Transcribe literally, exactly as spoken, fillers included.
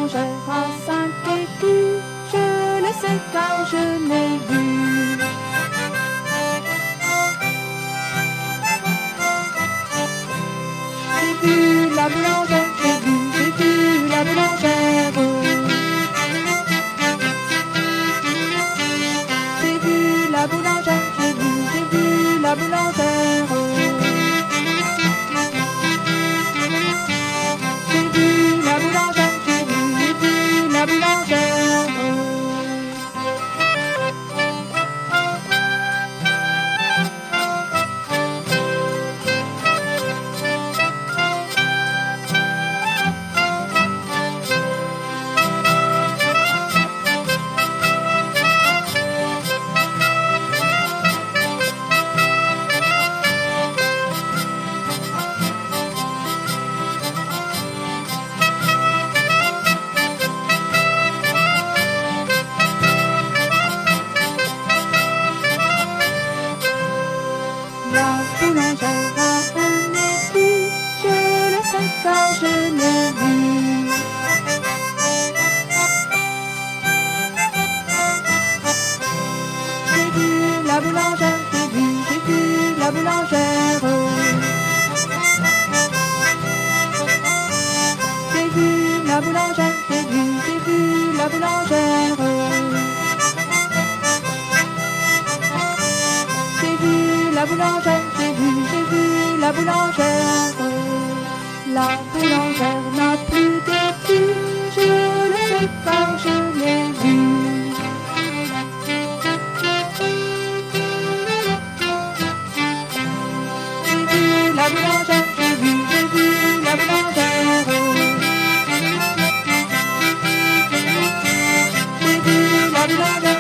boulangère à cinq écus, je le sais car je l'ai vu. J'ai vu la boulangère, j'ai vu, j'ai vu la boulangère. J'ai vu la boulangère, j'ai vu, j'ai vu la boulangère. J'ai vu la boulangère, j'ai vu, j'ai vu la boulangère. La boulangère a un écu, je le sais car je l'ai vu. J'ai vu la boulangère, j'ai vu, j'ai vu la boulangère. J'ai vu la boulangère, j'ai vu, j'ai vu la boulangère. J'ai vu la boulangère, j'ai vu, j'ai vu la boulangère. La boulangère n'a plus d'écu, je le sais car je l'ai vu. J'ai vu la boulangère, j'ai vu, j'ai vu la boulangère. J'ai vu la boulangère.